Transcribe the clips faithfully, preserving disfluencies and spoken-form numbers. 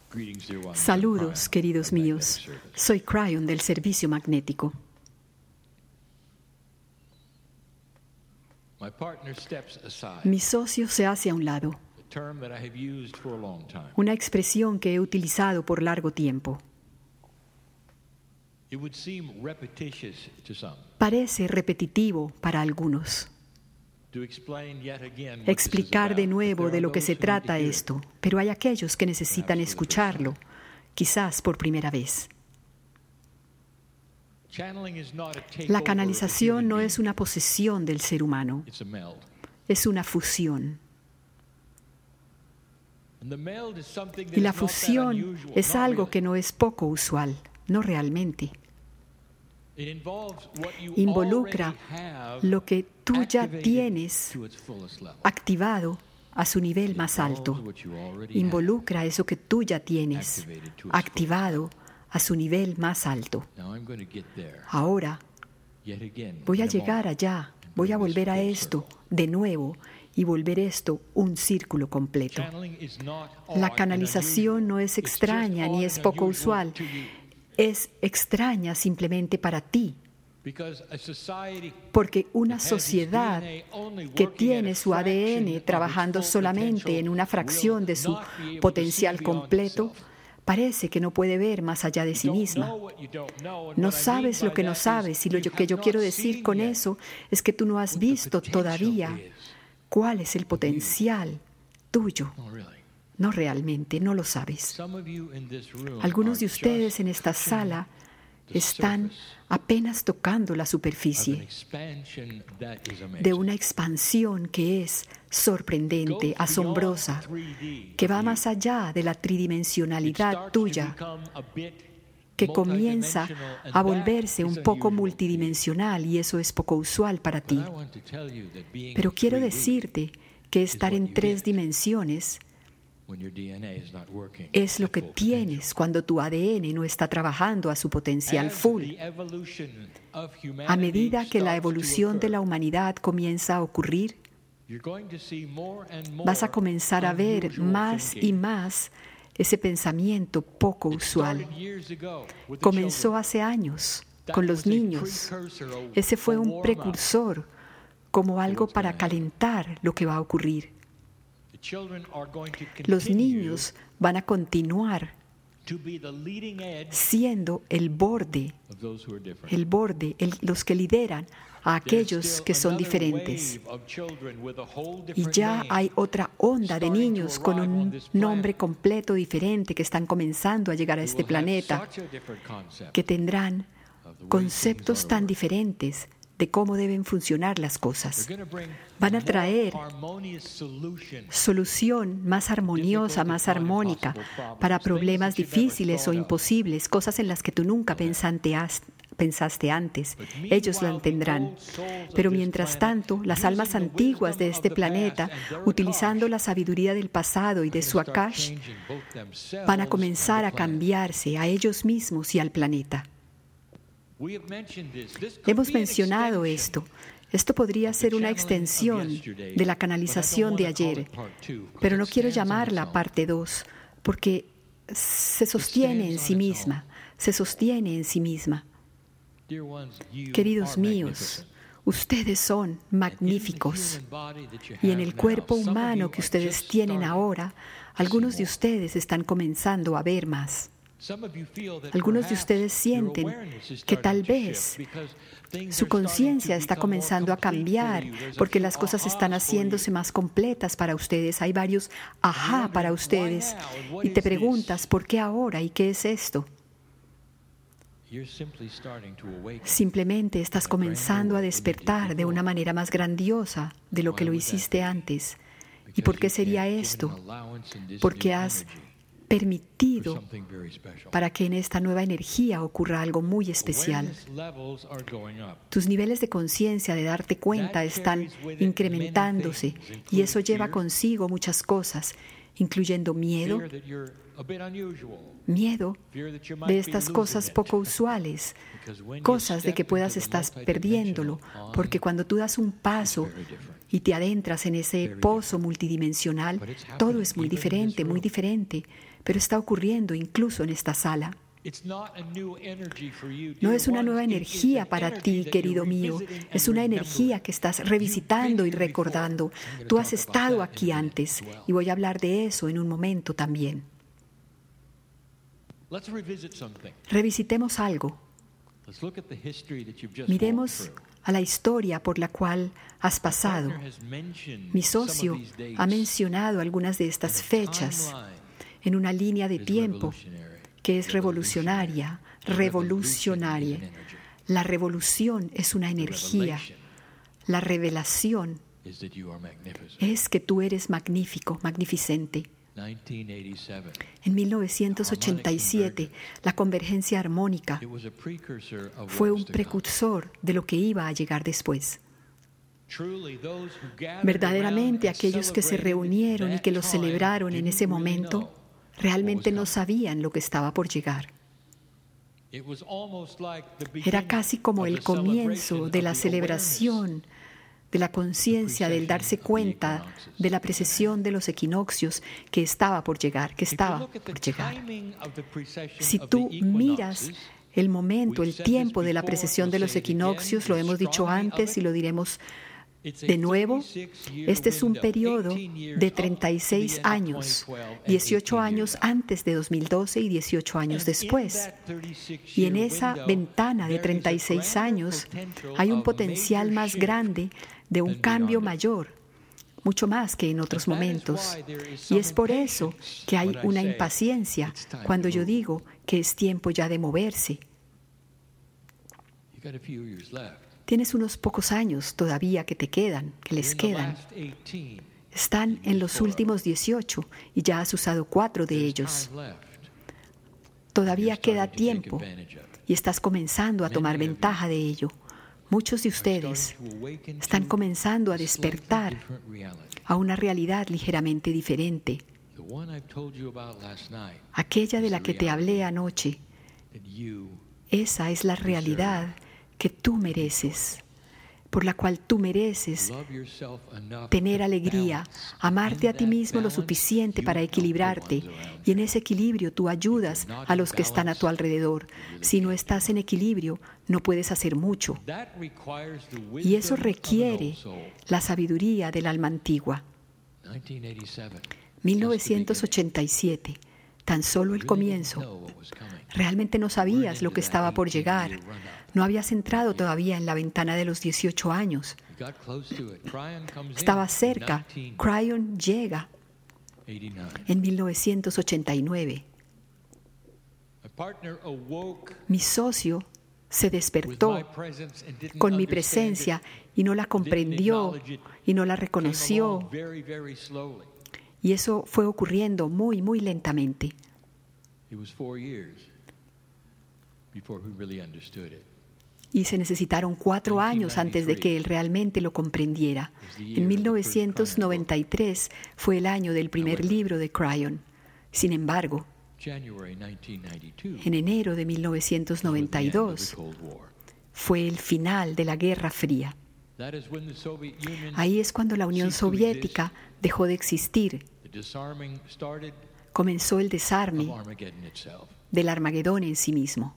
Saludos, queridos míos. Soy Cryon del Servicio Magnético. Mi socio se hace a un lado, una expresión que he utilizado por largo tiempo. Parece repetitivo para algunos. Explicar de nuevo de lo que se trata esto, pero hay aquellos que necesitan escucharlo, quizás por primera vez. La canalización no es una posesión del ser humano, es una fusión. Y la fusión es algo que no es poco usual, no realmente. Involucra lo que tú ya tienes activado a su nivel más alto. Involucra eso que tú ya tienes activado a su nivel más alto. Ahora voy a llegar allá, voy a volver a esto de nuevo y volver esto un círculo completo. La canalización no es extraña ni es poco usual. Es extraña simplemente para ti, porque una sociedad que tiene su A D N trabajando solamente en una fracción de su potencial completo, parece que no puede ver más allá de sí misma. No sabes lo que no sabes, y lo que yo quiero decir con eso es que tú no has visto todavía cuál es el potencial tuyo. No realmente, no lo sabes. Algunos de ustedes en esta sala están apenas tocando la superficie de una expansión que es sorprendente, asombrosa, que va más allá de la tridimensionalidad tuya, que comienza a volverse un poco multidimensional, y eso es poco usual para ti. Pero quiero decirte que estar en tres dimensiones es lo que tienes cuando tu A D N no está trabajando a su potencial full. A medida que la evolución de la humanidad comienza a ocurrir, vas a comenzar a ver más y más ese pensamiento poco usual. Comenzó hace años con los niños. Ese fue un precursor, como algo para calentar lo que va a ocurrir. Los niños van a continuar siendo el borde, el borde, el, los que lideran a aquellos que son diferentes. Y ya hay otra onda de niños con un nombre completo diferente que están comenzando a llegar a este planeta, que tendrán conceptos tan diferentes de cómo deben funcionar las cosas. Van a traer solución más armoniosa, más armónica para problemas difíciles o imposibles, cosas en las que tú nunca pensaste antes. Ellos lo tendrán. Pero mientras tanto, las almas antiguas de este planeta, utilizando la sabiduría del pasado y de su Akash, van a comenzar a cambiarse a ellos mismos y al planeta. Hemos mencionado esto. Esto podría ser una extensión de la canalización de ayer, pero no quiero llamarla parte dos, porque se sostiene en sí misma, se sostiene en sí misma. Queridos míos, ustedes son magníficos, y en el cuerpo humano que ustedes tienen ahora, algunos de ustedes están comenzando a ver más. Algunos de ustedes sienten que tal vez su conciencia está comenzando a cambiar porque las cosas están haciéndose más completas para ustedes. Hay varios ajá para ustedes y te preguntas, ¿por qué ahora? ¿Y qué es esto? Simplemente estás comenzando a despertar de una manera más grandiosa de lo que lo hiciste antes. ¿Y por qué sería esto? Porque has permitido para que en esta nueva energía ocurra algo muy especial. Tus niveles de conciencia, de darte cuenta, están incrementándose, y eso lleva consigo muchas cosas, incluyendo miedo, miedo de estas cosas poco usuales, cosas de que puedas estar perdiéndolo, porque cuando tú das un paso y te adentras en ese pozo multidimensional, todo es muy diferente, muy diferente, pero está ocurriendo incluso en esta sala. No es una nueva energía para ti, querido mío. Es una energía que estás revisitando y recordando. Tú has estado aquí antes y voy a hablar de eso en un momento también. Revisitemos algo. Miremos a la historia por la cual has pasado. Mi socio ha mencionado algunas de estas fechas en una línea de tiempo que es revolucionaria, revolucionaria. La revolución es una energía. La revelación es que tú eres magnífico, magnificente. En mil novecientos ochenta y siete, la convergencia armónica fue un precursor de lo que iba a llegar después. Verdaderamente, aquellos que se reunieron y que lo celebraron en ese momento realmente no sabían lo que estaba por llegar. Era casi como el comienzo de la celebración, de la conciencia, del darse cuenta de la precesión de los equinoccios que estaba por llegar, que estaba por llegar. Si tú miras el momento, el tiempo de la precesión de los equinoccios, lo hemos dicho antes y lo diremos de nuevo, este es un periodo de treinta y seis años, dieciocho años antes de dos mil doce y dieciocho años después. Y en esa ventana de treinta y seis años hay un potencial más grande de un cambio mayor, mucho más que en otros momentos. Y es por eso que hay una impaciencia cuando yo digo que es tiempo ya de moverse. Tienes unos pocos años todavía que te quedan, que les quedan. Están en los últimos dieciocho y ya has usado cuatro de ellos. Todavía queda tiempo y estás comenzando a tomar ventaja de ello. Muchos de ustedes están comenzando a despertar a una realidad ligeramente diferente. Aquella de la que te hablé anoche, esa es la realidad que tú mereces, por la cual tú mereces tener alegría, amarte a ti mismo lo suficiente para equilibrarte, y en ese equilibrio tú ayudas a los que están a tu alrededor. Si no estás en equilibrio, no puedes hacer mucho. Y eso requiere la sabiduría del alma antigua. mil novecientos ochenta y siete, tan solo el comienzo. Realmente no sabías lo que estaba por llegar. No habías entrado todavía en la ventana de los dieciocho años. Estaba cerca. Cryon llega en mil novecientos ochenta y nueve. Mi socio se despertó con mi presencia y no la comprendió y no la reconoció. Y eso fue ocurriendo muy, muy lentamente. Y se necesitaron cuatro años antes de que él realmente lo comprendiera. En mil novecientos noventa y tres fue el año del primer libro de Cryon. Sin embargo, en enero de mil novecientos noventa y dos fue el final de la Guerra Fría. Ahí es cuando la Unión Soviética dejó de existir. Comenzó el desarme del Armagedón en sí mismo.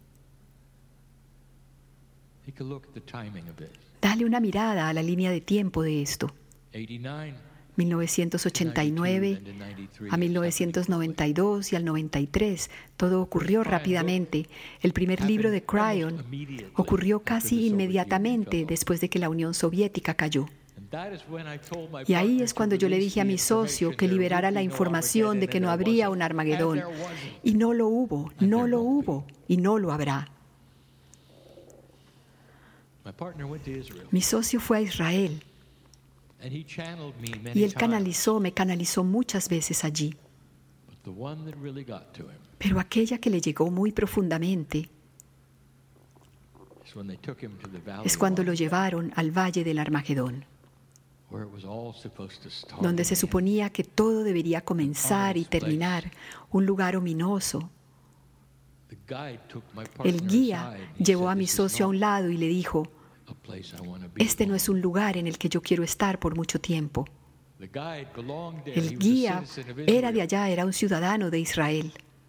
Dale una mirada a la línea de tiempo de esto. mil novecientos ochenta y nueve a mil novecientos noventa y dos y al noventa y tres, todo ocurrió rápidamente. El primer libro de Cryon ocurrió casi inmediatamente después de que la Unión Soviética cayó. Y ahí es cuando yo le dije a mi socio que liberara la información de que no habría un Armagedón. Y no lo hubo, no lo hubo y no lo habrá. Mi socio fue a Israel y él canalizó, me canalizó muchas veces allí. Pero aquella que le llegó muy profundamente es cuando lo llevaron al Valle del Armagedón, donde se suponía que todo debería comenzar y terminar, un lugar ominoso. El guía llevó a mi socio a un lado y le dijo: Este no es un lugar en el que yo quiero estar por mucho tiempo. El guía era de allá, era un ciudadano de Israel.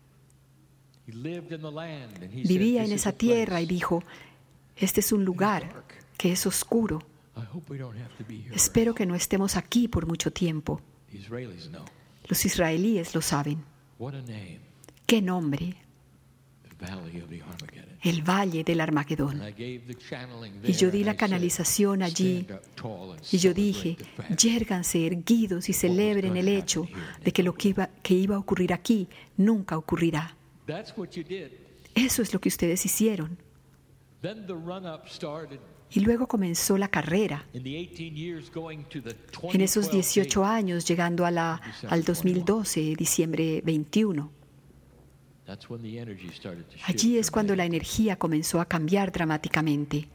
Vivía en esa tierra y dijo, este es un lugar que es oscuro. Espero que no estemos aquí por mucho tiempo. Los israelíes lo saben. ¿Qué nombre? El Valle del Armagedón. Y yo di la canalización allí y yo dije, yérganse erguidos y celebren el hecho de que lo que iba, que iba a ocurrir aquí nunca ocurrirá. Eso es lo que ustedes hicieron. Y luego comenzó la carrera. En esos dieciocho años, llegando a la, al dos mil doce, diciembre veintiuno. Allí es cuando la energía comenzó a cambiar dramáticamente.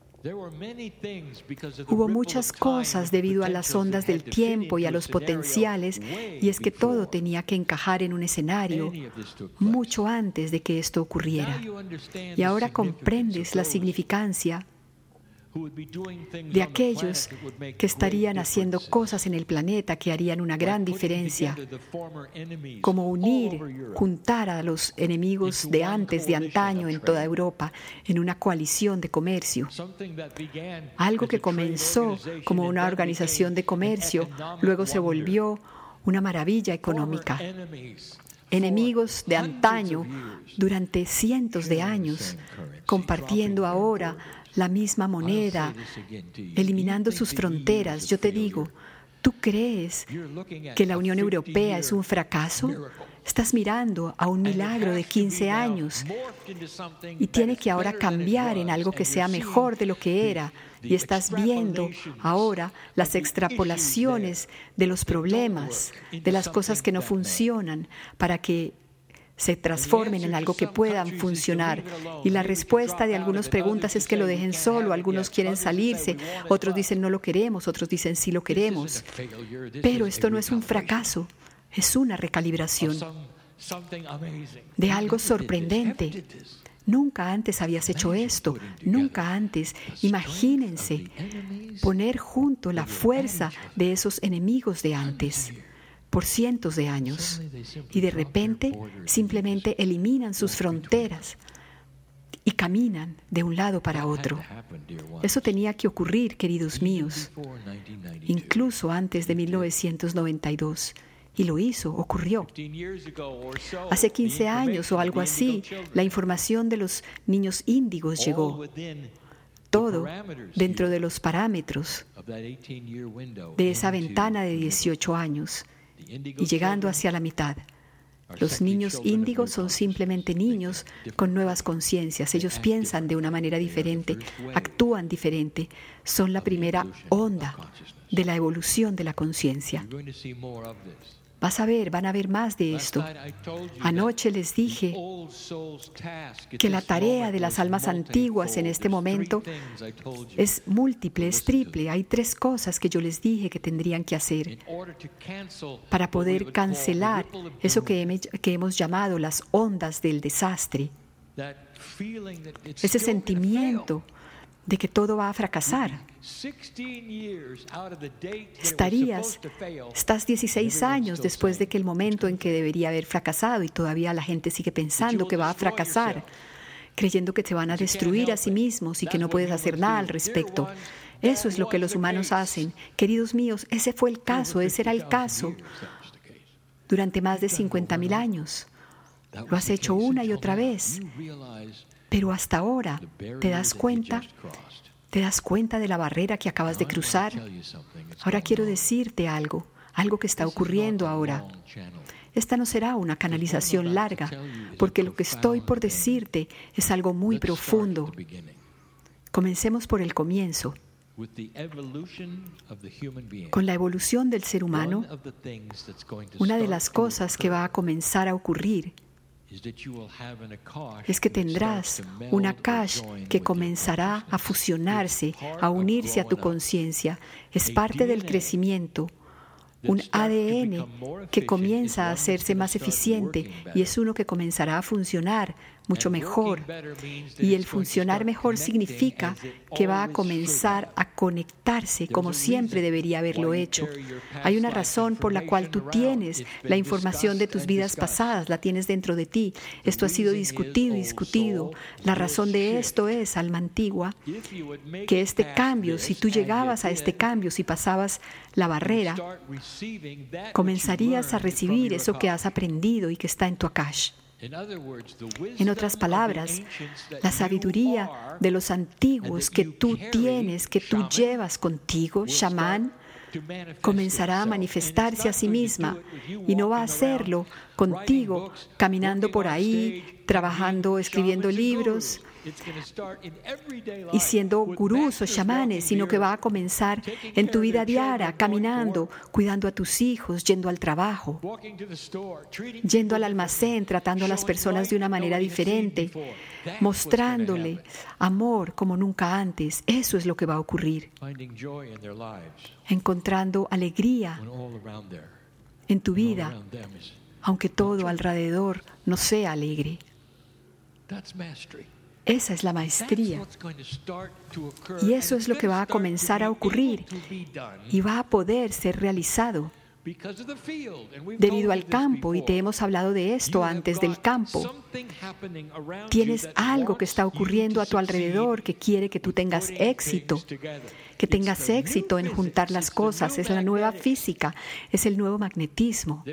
Hubo muchas cosas debido a las ondas del tiempo y a los potenciales, y es que todo tenía que encajar en un escenario mucho antes de que esto ocurriera. Y ahora comprendes la significancia de aquellos que estarían haciendo cosas en el planeta que harían una gran diferencia, como unir, juntar a los enemigos de antes, de antaño en toda Europa, en una coalición de comercio. Algo que comenzó como una organización de comercio, luego se volvió una maravilla económica. Enemigos de antaño durante cientos de años, compartiendo ahora la misma moneda, eliminando sus fronteras. Yo te digo, ¿tú crees que la Unión Europea es un fracaso? Estás mirando a un milagro de quince años y tiene que ahora cambiar en algo que sea mejor de lo que era. Y estás viendo ahora las extrapolaciones de los problemas, de las cosas que no funcionan, para que se transformen en algo que puedan funcionar. Y la respuesta de algunas preguntas es que lo dejen solo. Algunos quieren salirse, otros dicen no lo queremos, otros dicen sí lo queremos. Pero esto no es un fracaso, es una recalibración de algo sorprendente. Nunca antes habías hecho esto, nunca antes. Imagínense poner junto la fuerza de esos enemigos de antes por cientos de años, y de repente simplemente eliminan sus fronteras y caminan de un lado para otro. Eso tenía que ocurrir, queridos míos, incluso antes de mil novecientos noventa y dos. Y lo hizo, ocurrió. Hace quince años o algo así, la información de los niños índigos llegó. Todo dentro de los parámetros de esa ventana de dieciocho años. Y llegando hacia la mitad, los niños índigos son simplemente niños con nuevas conciencias. Ellos piensan de una manera diferente, actúan diferente. Son la primera onda de la evolución de la conciencia. Vas a ver, van a ver más de esto. Anoche les dije que la tarea de las almas antiguas en este momento es múltiple, es triple. Hay tres cosas que yo les dije que tendrían que hacer para poder cancelar eso que hemos llamado las ondas del desastre. Ese sentimiento de que todo va a fracasar. Estarías, estás dieciséis años después de que el momento en que debería haber fracasado y todavía la gente sigue pensando que va a fracasar, creyendo que te van a destruir a sí mismos y que no puedes hacer nada al respecto. Eso es lo que los humanos hacen. Queridos míos, ese fue el caso, ese era el caso durante más de cincuenta mil años. Lo has hecho una y otra vez. Pero hasta ahora, ¿te das cuenta? ¿Te das cuenta de la barrera que acabas de cruzar? Ahora quiero decirte algo, algo que está ocurriendo ahora. Esta no será una canalización larga, porque lo que estoy por decirte es algo muy profundo. Comencemos por el comienzo. Con la evolución del ser humano, una de las cosas que va a comenzar a ocurrir es que tendrás un Akash que comenzará a fusionarse, a unirse a tu conciencia. Es parte del crecimiento. Un A D N que comienza a hacerse más eficiente y es uno que comenzará a funcionar mucho mejor. Y el funcionar mejor significa que va a comenzar a conectarse como siempre debería haberlo hecho. Hay una razón por la cual tú tienes la información de tus vidas pasadas, la tienes dentro de ti. Esto ha sido discutido y discutido. La razón de esto es, alma antigua, que este cambio, si tú llegabas a este cambio, si pasabas la barrera, comenzarías a recibir eso que has aprendido y que está en tu Akash. En otras palabras, la sabiduría de los antiguos que tú tienes, que tú llevas contigo, chamán, comenzará a manifestarse a sí misma y no va a hacerlo contigo caminando por ahí, trabajando, escribiendo libros y siendo gurús o chamanes, sino que va a comenzar en tu vida diaria, caminando, cuidando a tus hijos, yendo al trabajo, yendo al almacén, tratando a las personas de una manera diferente, mostrándole amor como nunca antes. Eso es lo que va a ocurrir. Encontrando alegría en tu vida, aunque todo alrededor no sea alegre. Esa es la maestría. Y eso es lo que va a comenzar a ocurrir y va a poder ser realizado debido al campo, y te hemos hablado de esto antes del campo. Tienes algo que está ocurriendo a tu alrededor que quiere que tú tengas éxito, que tengas éxito en juntar las cosas. Es la nueva física, es el nuevo magnetismo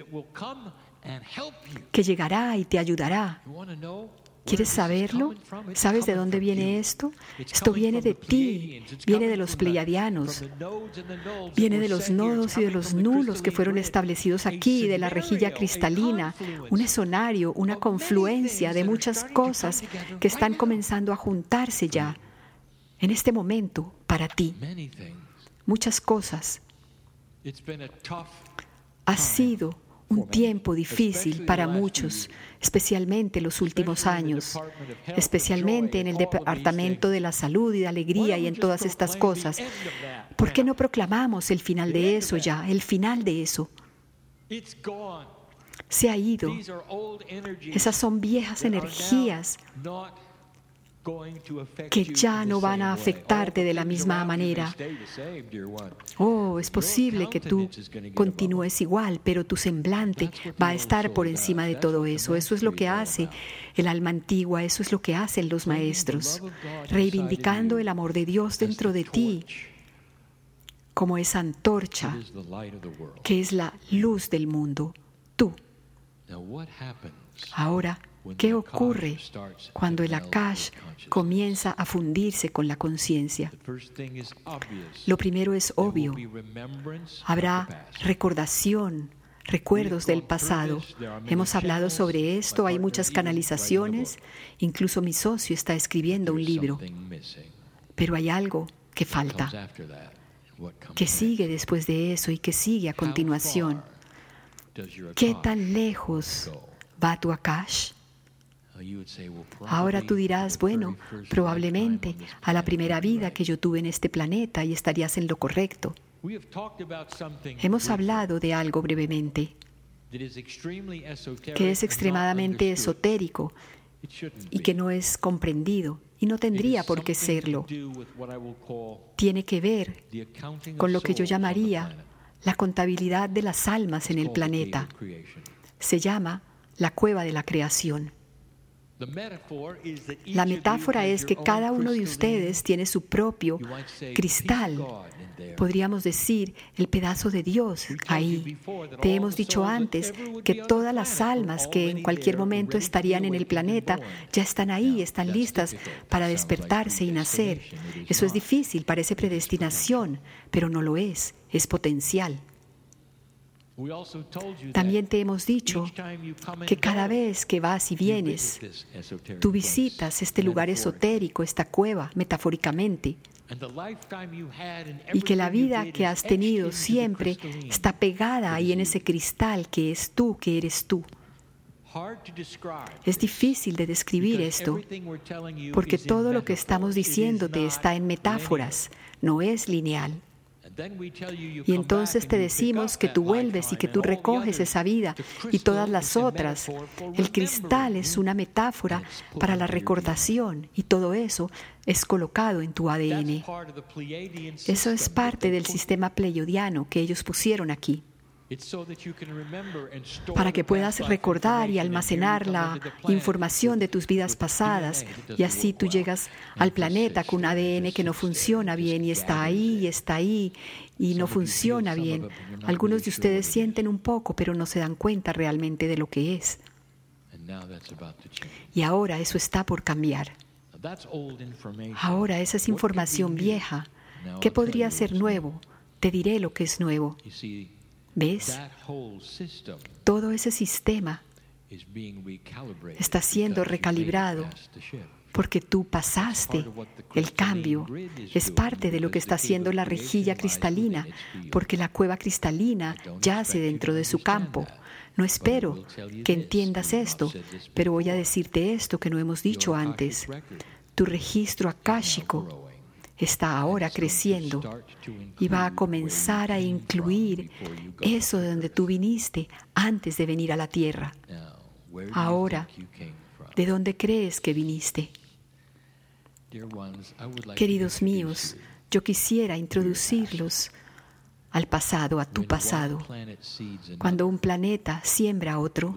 que llegará y te ayudará. ¿Quieres saberlo? ¿Sabes de dónde viene esto? Esto viene de ti, viene de los pleiadianos, viene de los nodos y de los nulos que fueron establecidos aquí, de la rejilla cristalina, un escenario, una confluencia de muchas cosas que están comenzando a juntarse ya, en este momento, para ti. Muchas cosas. Ha sido un tiempo difícil para muchos, especialmente los últimos años, especialmente en el Departamento de la Salud y de Alegría y en todas estas cosas. ¿Por qué no proclamamos el final de eso ya, el final de eso? Se ha ido. Esas son viejas energías que ya no van a afectarte de la misma manera. Oh, es posible que tú continúes igual, pero tu semblante va a estar por encima de todo eso. Eso es lo que hace el alma antigua, eso es lo que hacen los maestros, reivindicando el amor de Dios dentro de ti como esa antorcha que es la luz del mundo, tú. Ahora, ¿qué ocurre cuando el Akash comienza a fundirse con la conciencia? Lo primero es obvio. Habrá recordación, recuerdos del pasado. Hemos hablado sobre esto, hay muchas canalizaciones. Incluso mi socio está escribiendo un libro. Pero hay algo que falta, que sigue después de eso y que sigue a continuación. ¿Qué tan lejos va tu Akash? Ahora tú dirás, bueno, probablemente a la primera vida que yo tuve en este planeta y estarías en lo correcto. Hemos hablado de algo brevemente que es extremadamente esotérico y que no es comprendido y no tendría por qué serlo. Tiene que ver con lo que yo llamaría la contabilidad de las almas en el planeta. Se llama la cueva de la creación. La metáfora es que cada uno de ustedes tiene su propio cristal, podríamos decir, el pedazo de Dios ahí. Te hemos dicho antes que todas las almas que en cualquier momento estarían en el planeta ya están ahí, están listas para despertarse y nacer. Eso es difícil, parece predestinación, pero no lo es, es potencial. También te hemos dicho que cada vez que vas y vienes, tú visitas este lugar esotérico, esta cueva, metafóricamente, y que la vida que has tenido siempre está pegada ahí en ese cristal que es tú, que eres tú. Es difícil de describir esto, porque todo lo que estamos diciéndote está en metáforas, no es lineal. Y entonces te decimos que tú vuelves y que tú recoges esa vida y todas las otras. El cristal es una metáfora para la recordación y todo eso es colocado en tu A D N. Eso es parte del sistema pleiadiano que ellos pusieron aquí, para que puedas recordar y almacenar la información de tus vidas pasadas, y así tú llegas al planeta con un A D N que no funciona bien y está ahí y está ahí y no funciona bien. Algunos de ustedes sienten un poco, pero no se dan cuenta realmente de lo que es. Y ahora eso está por cambiar. Ahora esa es información vieja. ¿Qué podría ser nuevo? Te diré lo que es nuevo. ¿Ves? Todo ese sistema está siendo recalibrado porque tú pasaste el cambio. Es parte de lo que está haciendo la rejilla cristalina, porque la cueva cristalina yace dentro de su campo. No espero que entiendas esto, pero voy a decirte esto que no hemos dicho antes. Tu registro akáshico está ahora creciendo y va a comenzar a incluir eso de donde tú viniste antes de venir a la tierra. Ahora, ¿de dónde crees que viniste? Queridos míos, yo quisiera introducirlos al pasado, a tu pasado. Cuando un planeta siembra a otro,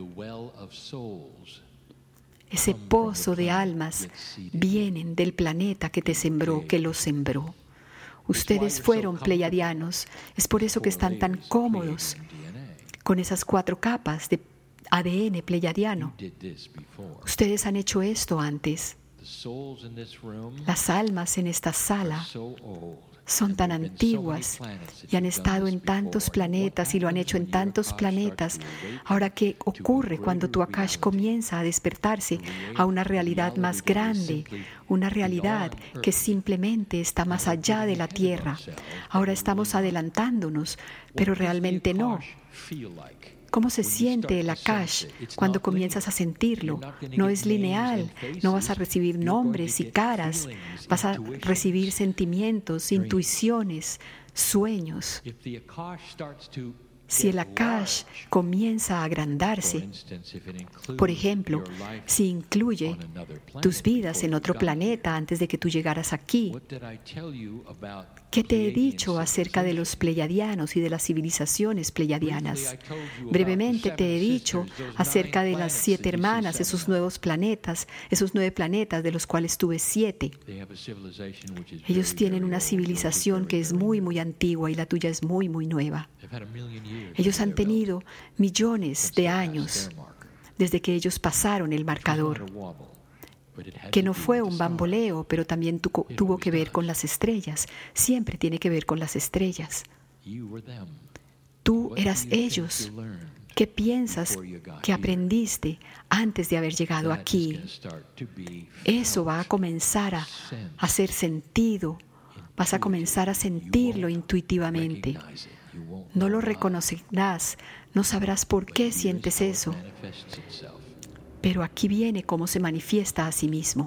ese pozo de almas vienen del planeta que te sembró, que los sembró. Ustedes fueron pleiadianos. Es por eso que están tan cómodos con esas cuatro capas de A D N pleiadiano. Ustedes han hecho esto antes. Las almas en esta sala son tan antiguas y han estado en tantos planetas y lo han hecho en tantos planetas. Ahora, ¿qué ocurre cuando tu Akash comienza a despertarse a una realidad más grande? Una realidad que simplemente está más allá de la Tierra. Ahora estamos adelantándonos, pero realmente no. ¿Cómo se siente el Akash cuando comienzas a sentirlo? No es lineal, no vas a recibir nombres y caras, vas a recibir sentimientos, intuiciones, sueños. Si el Akash comienza a agrandarse, por ejemplo, si incluye tus vidas en otro planeta antes de que tú llegaras aquí, ¿qué te he dicho acerca de los pleiadianos y de las civilizaciones pleiadianas? Brevemente te he dicho acerca de las siete hermanas, esos nuevos planetas, esos nueve planetas de los cuales tuve siete. Ellos tienen una civilización que es muy, muy antigua y la tuya es muy, muy nueva. Ellos han tenido millones de años desde que ellos pasaron el marcador, que no fue un bamboleo, pero también tu, tuvo que ver con las estrellas. Siempre tiene que ver con las estrellas. Tú eras ellos. ¿Qué piensas que aprendiste antes de haber llegado aquí? Eso va a comenzar a hacer sentido. Vas a comenzar a sentirlo intuitivamente. No lo reconocerás, no sabrás por qué sientes eso. Pero aquí viene cómo se manifiesta a sí mismo.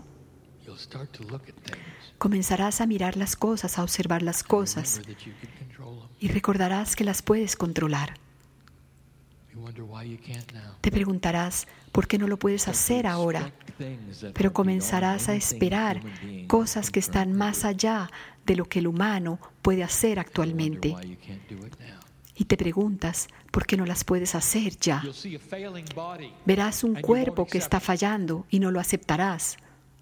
Comenzarás a mirar las cosas, a observar las cosas, y recordarás que las puedes controlar. Te preguntarás por qué no lo puedes hacer ahora, pero comenzarás a esperar cosas que están más allá de lo que el humano puede hacer actualmente. Y te preguntas, ¿por qué no las puedes hacer ya? Verás un cuerpo que está fallando y no lo aceptarás,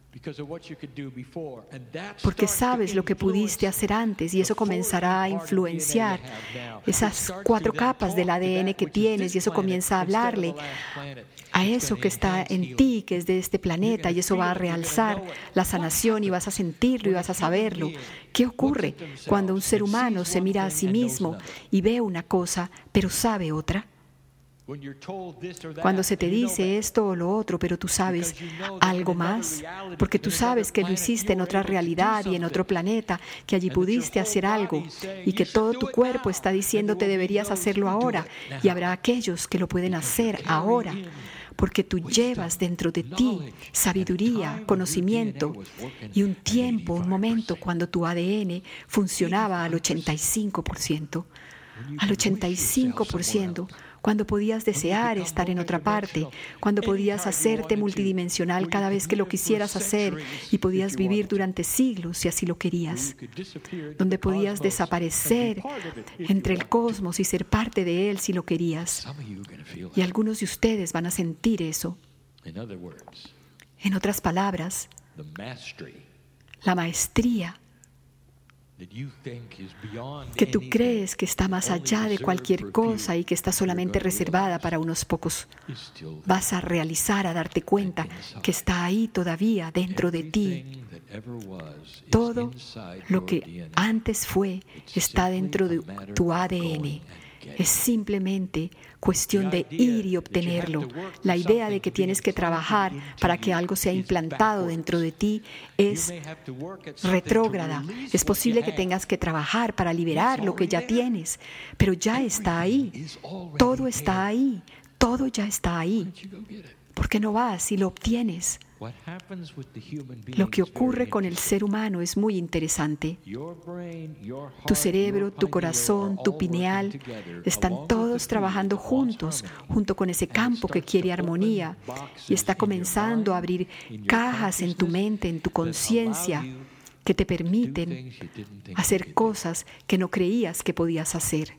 porque sabes lo que pudiste hacer antes y eso comenzará a influenciar esas cuatro capas del A D N que tienes, y eso comienza a hablarle a eso que está en ti, que es de este planeta, y eso va a realzar la sanación y vas a sentirlo y vas a saberlo. ¿Qué ocurre cuando un ser humano se mira a sí mismo y ve una cosa, pero sabe otra? Cuando se te dice esto o lo otro, pero tú sabes algo más, porque tú sabes que lo hiciste en otra realidad y en otro planeta, que allí pudiste hacer algo y que todo tu cuerpo está diciéndote deberías hacerlo ahora, y habrá aquellos que lo pueden hacer ahora, porque tú llevas dentro de ti sabiduría, conocimiento y un tiempo, un momento cuando tu A D N funcionaba al ochenta y cinco por ciento. Al ochenta y cinco por ciento, cuando podías desear estar en otra parte, cuando podías hacerte multidimensional cada vez que lo quisieras hacer y podías vivir durante siglos si así lo querías, donde podías desaparecer entre el cosmos y ser parte de él si lo querías. Y algunos de ustedes van a sentir eso. En otras palabras, la maestría que tú crees que está más allá de cualquier cosa y que está solamente reservada para unos pocos, vas a realizar, a darte cuenta que está ahí todavía dentro de ti. Todo lo que antes fue está dentro de tu A D N. Es simplemente cuestión de ir y obtenerlo. La idea de que tienes que trabajar para que algo sea implantado dentro de ti es retrógrada. Es posible que tengas que trabajar para liberar lo que ya tienes, pero ya está ahí. Todo está ahí. Todo ya está ahí. ¿Por qué no vas y lo obtienes? Lo que ocurre con el ser humano es muy interesante. Tu cerebro, tu corazón, tu pineal, están todos trabajando juntos, junto con ese campo que quiere armonía, y está comenzando a abrir cajas en tu mente, en tu conciencia, que te permiten hacer cosas que no creías que podías hacer.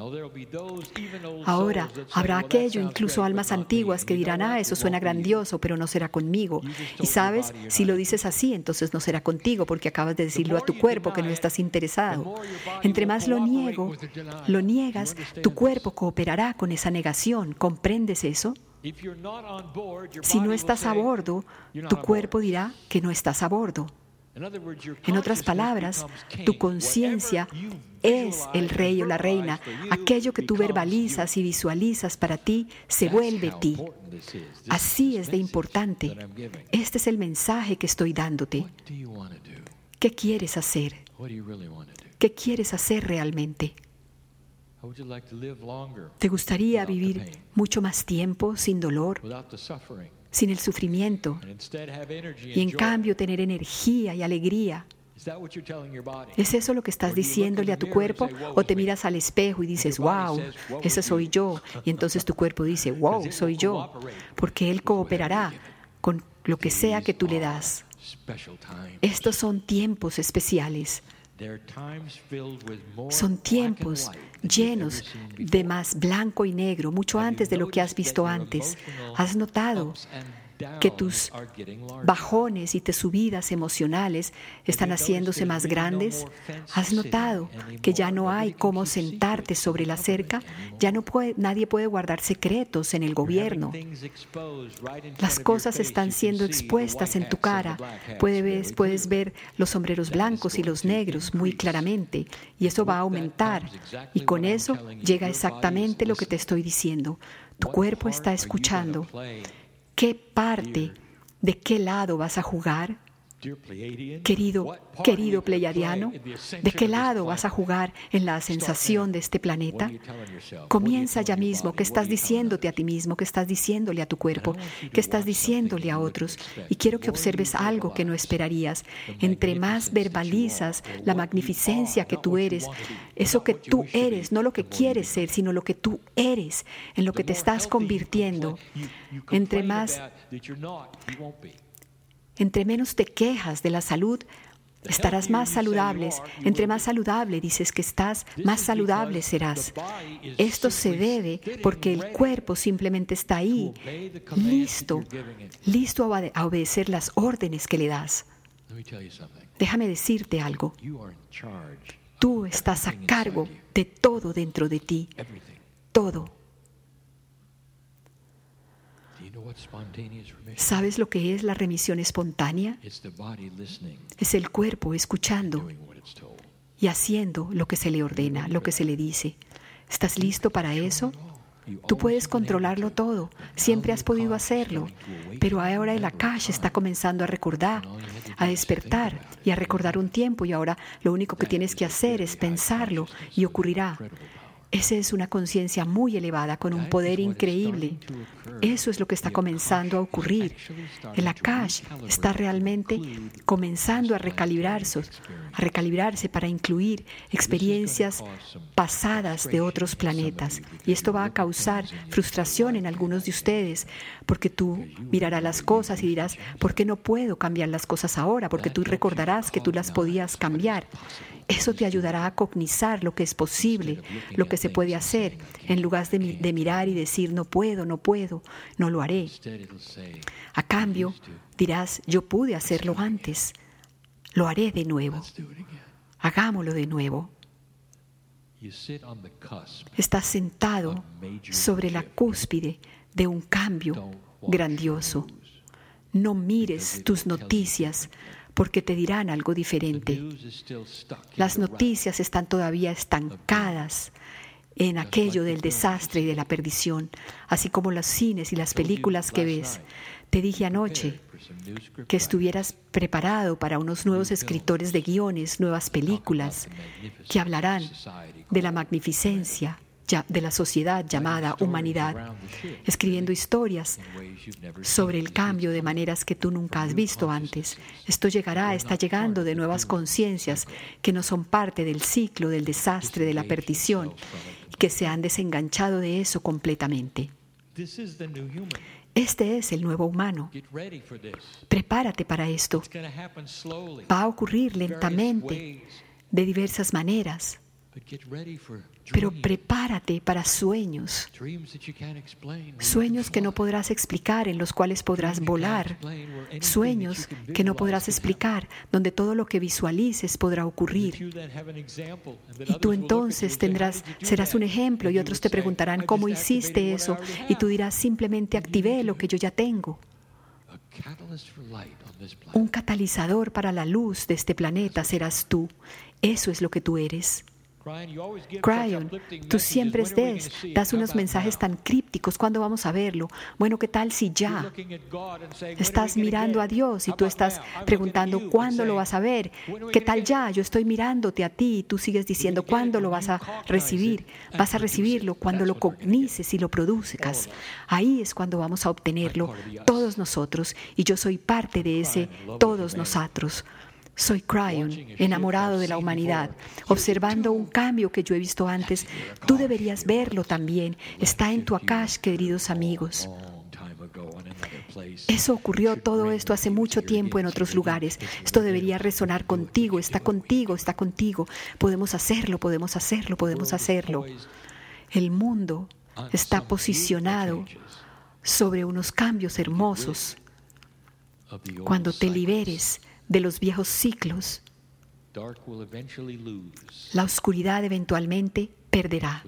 Ahora, habrá aquello, incluso almas antiguas, que dirán, ah, eso suena grandioso, pero no será conmigo. Y sabes, si lo dices así, entonces no será contigo, porque acabas de decirlo a tu cuerpo que no estás interesado. Entre más lo niego, lo niegas, tu cuerpo cooperará con esa negación. ¿Comprendes eso? Si no estás a bordo, tu cuerpo dirá que no estás a bordo. En otras palabras, tu conciencia es el rey o la reina. Aquello que tú verbalizas y visualizas para ti se vuelve ti. Así es de importante. Este es el mensaje que estoy dándote. ¿Qué quieres hacer? ¿Qué quieres hacer realmente? ¿Te gustaría vivir mucho más tiempo sin dolor, sin el sufrimiento, y en cambio tener energía y alegría? ¿Es eso lo que estás diciéndole a tu cuerpo? ¿O te miras al espejo y dices, wow, ese soy yo? Y entonces tu cuerpo dice, wow, soy yo. Porque él cooperará con lo que sea que tú le das. Estos son tiempos especiales. Son tiempos llenos de más blanco y negro, mucho antes de lo que has visto antes. ¿Has notado que tus bajones y tus subidas emocionales están haciéndose más grandes? ¿Has notado que ya no hay cómo sentarte sobre la cerca? Ya no puede, nadie puede guardar secretos en el gobierno. Las cosas están siendo expuestas en tu cara. Puedes ver, puedes ver los sombreros blancos y los negros muy claramente, y eso va a aumentar. Y con eso llega exactamente lo que te estoy diciendo. Tu cuerpo está escuchando. ¿Qué parte, de qué lado vas a jugar? Querido, querido pleiadiano, ¿de qué lado vas a jugar en la sensación de este planeta? Comienza ya mismo. ¿Qué estás diciéndote a ti mismo? ¿Qué estás diciéndole a tu cuerpo? ¿Qué estás diciéndole a otros? Y quiero que observes algo que no esperarías. Entre más verbalizas la magnificencia que tú eres, eso que tú eres, no lo que quieres ser, sino lo que tú eres, en lo que te estás convirtiendo, entre más... Entre menos te quejas de la salud, estarás más saludables. Entre más saludable dices que estás, más saludable serás. Esto se debe porque el cuerpo simplemente está ahí, listo, listo a obedecer las órdenes que le das. Déjame decirte algo. Tú estás a cargo de todo dentro de ti, todo. ¿Sabes lo que es la remisión espontánea? Es el cuerpo escuchando y haciendo lo que se le ordena, lo que se le dice. ¿Estás listo para eso? Tú puedes controlarlo todo, siempre has podido hacerlo, pero ahora el Akash está comenzando a recordar, a despertar y a recordar un tiempo, y ahora lo único que tienes que hacer es pensarlo y ocurrirá. Esa es una conciencia muy elevada con un poder increíble. Eso es lo que está comenzando a ocurrir. El Akash está realmente comenzando a recalibrarse, a recalibrarse para incluir experiencias pasadas de otros planetas. Y esto va a causar frustración en algunos de ustedes, porque tú mirarás las cosas y dirás, ¿por qué no puedo cambiar las cosas ahora? Porque tú recordarás que tú las podías cambiar. Eso te ayudará a cognizar lo que es posible, lo que se puede hacer, en lugar de, de mirar y decir, no puedo, no puedo, no lo haré. A cambio, dirás, yo pude hacerlo antes, lo haré de nuevo. Hagámoslo de nuevo. Estás sentado sobre la cúspide de un cambio grandioso. No mires tus noticias, porque te dirán algo diferente. Las noticias están todavía estancadas en aquello del desastre y de la perdición, así como los cines y las películas que ves. Te dije anoche que estuvieras preparado para unos nuevos escritores de guiones, nuevas películas, que hablarán de la magnificencia de la sociedad llamada humanidad, escribiendo historias sobre el cambio de maneras que tú nunca has visto antes. Esto llegará, está llegando de nuevas conciencias que no son parte del ciclo del desastre, de la perdición, y que se han desenganchado de eso completamente. Este es el nuevo humano. Prepárate para esto. Va a ocurrir lentamente, de diversas maneras. Pero prepárate para sueños, sueños que no podrás explicar, en los cuales podrás volar, sueños que no podrás explicar, donde todo lo que visualices podrá ocurrir. Y tú entonces tendrás, serás un ejemplo y otros te preguntarán cómo hiciste eso y tú dirás, simplemente activé lo que yo ya tengo. Un catalizador para la luz de este planeta serás tú. Eso es lo que tú eres. Cryon, tú siempre des, das unos mensajes tan crípticos. ¿Cuándo vamos a verlo? Bueno, ¿qué tal si ya? Estás mirando a Dios y tú estás preguntando, ¿cuándo lo vas a ver? ¿Qué tal ya? Yo estoy mirándote a ti y tú sigues diciendo, ¿cuándo lo vas a recibir? Vas a recibirlo cuando lo cognices y lo produzcas. Ahí es cuando vamos a obtenerlo, todos nosotros. Y yo soy parte de ese todos nosotros. Soy Cryon, enamorado de la humanidad, observando un cambio que yo he visto antes. Tú deberías verlo también. Está en tu Akash, queridos amigos. Eso ocurrió, todo esto hace mucho tiempo en otros lugares. Esto debería resonar contigo, está contigo, está contigo. Podemos hacerlo, podemos hacerlo, podemos hacerlo. El mundo está posicionado sobre unos cambios hermosos. Cuando te liberes de los viejos ciclos, la oscuridad eventualmente perderá.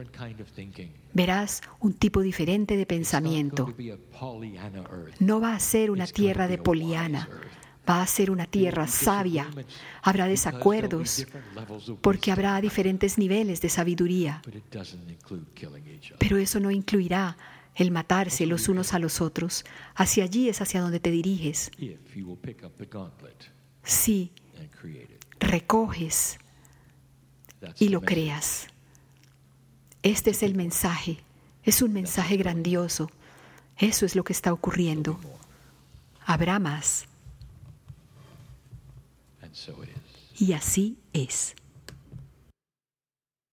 Verás un tipo diferente de pensamiento. No va a ser una tierra de Poliana, va a ser una tierra sabia. Habrá desacuerdos porque habrá diferentes niveles de sabiduría, pero eso no incluirá el matarse los unos a los otros. Hacia allí es hacia donde te diriges. Si recoges y lo creas. Este es el mensaje. Es un mensaje grandioso. Eso es lo que está ocurriendo. Habrá más. Y así es.